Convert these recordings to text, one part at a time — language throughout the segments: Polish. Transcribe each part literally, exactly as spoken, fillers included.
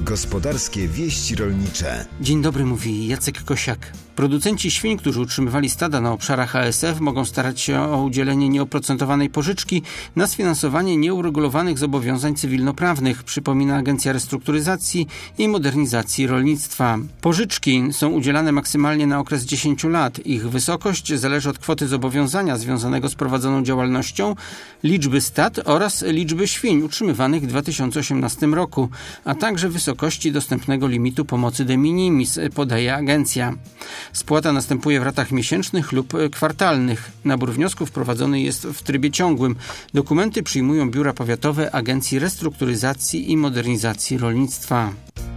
Gospodarskie wieści rolnicze. Dzień dobry, mówi Jacek Kosiak. Producenci świń, którzy utrzymywali stada na obszarach A S F, mogą starać się o udzielenie nieoprocentowanej pożyczki na sfinansowanie nieuregulowanych zobowiązań cywilnoprawnych, przypomina Agencja Restrukturyzacji i Modernizacji Rolnictwa. Pożyczki są udzielane maksymalnie na okres dziesięć lat. Ich wysokość zależy od kwoty zobowiązania związanego z prowadzoną działalnością, liczby stad oraz liczby świń utrzymywanych w dwa tysiące osiemnastym roku, a także wysokości dostępnego limitu pomocy de minimis, podaje agencja. Spłata następuje w ratach miesięcznych lub kwartalnych. Nabór wniosków prowadzony jest w trybie ciągłym. Dokumenty przyjmują biura powiatowe Agencji Restrukturyzacji i Modernizacji Rolnictwa.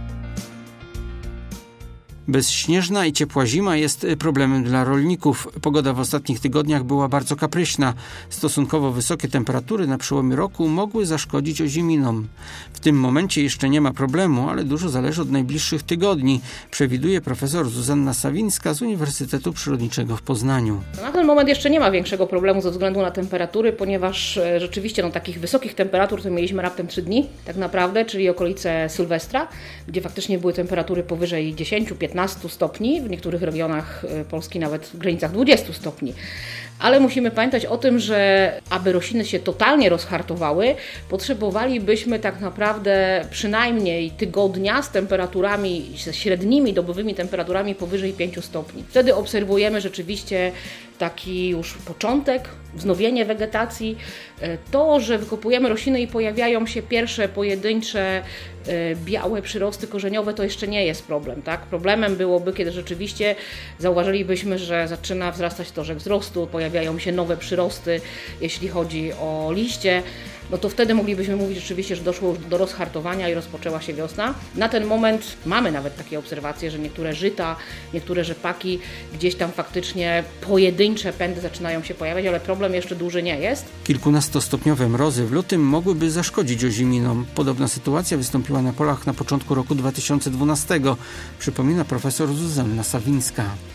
Bezśnieżna i ciepła zima jest problemem dla rolników. Pogoda w ostatnich tygodniach była bardzo kapryśna. Stosunkowo wysokie temperatury na przełomie roku mogły zaszkodzić oziminom. W tym momencie jeszcze nie ma problemu, ale dużo zależy od najbliższych tygodni, przewiduje profesor Zuzanna Sawińska z Uniwersytetu Przyrodniczego w Poznaniu. Na ten moment jeszcze nie ma większego problemu ze względu na temperatury, ponieważ rzeczywiście no, takich wysokich temperatur to mieliśmy raptem trzy dni tak naprawdę, czyli okolice Sylwestra, gdzie faktycznie były temperatury powyżej dziesięć do piętnastu stopni, w niektórych regionach Polski nawet w granicach dwudziestu stopni. Ale musimy pamiętać o tym, że aby rośliny się totalnie rozhartowały, potrzebowalibyśmy tak naprawdę przynajmniej tygodnia z temperaturami, ze średnimi dobowymi temperaturami powyżej pięciu stopni. Wtedy obserwujemy rzeczywiście taki już początek, wznowienie wegetacji. To, że wykopujemy rośliny i pojawiają się pierwsze pojedyncze białe przyrosty korzeniowe, to jeszcze nie jest problem. Tak? Problemem byłoby, kiedy rzeczywiście zauważylibyśmy, że zaczyna wzrastać torzek wzrostu, pojawiają się nowe przyrosty, jeśli chodzi o liście, no to wtedy moglibyśmy mówić rzeczywiście, że doszło już do rozhartowania i rozpoczęła się wiosna. Na ten moment mamy nawet takie obserwacje, że niektóre żyta, niektóre rzepaki, gdzieś tam faktycznie pojedyncze pędy zaczynają się pojawiać, ale problem jeszcze duży nie jest. Kilkunastostopniowe mrozy w lutym mogłyby zaszkodzić oziminom. Podobna sytuacja wystąpiła na polach na początku roku dwa tysiące dwunastego, przypomina profesor Zuzanna Sawińska.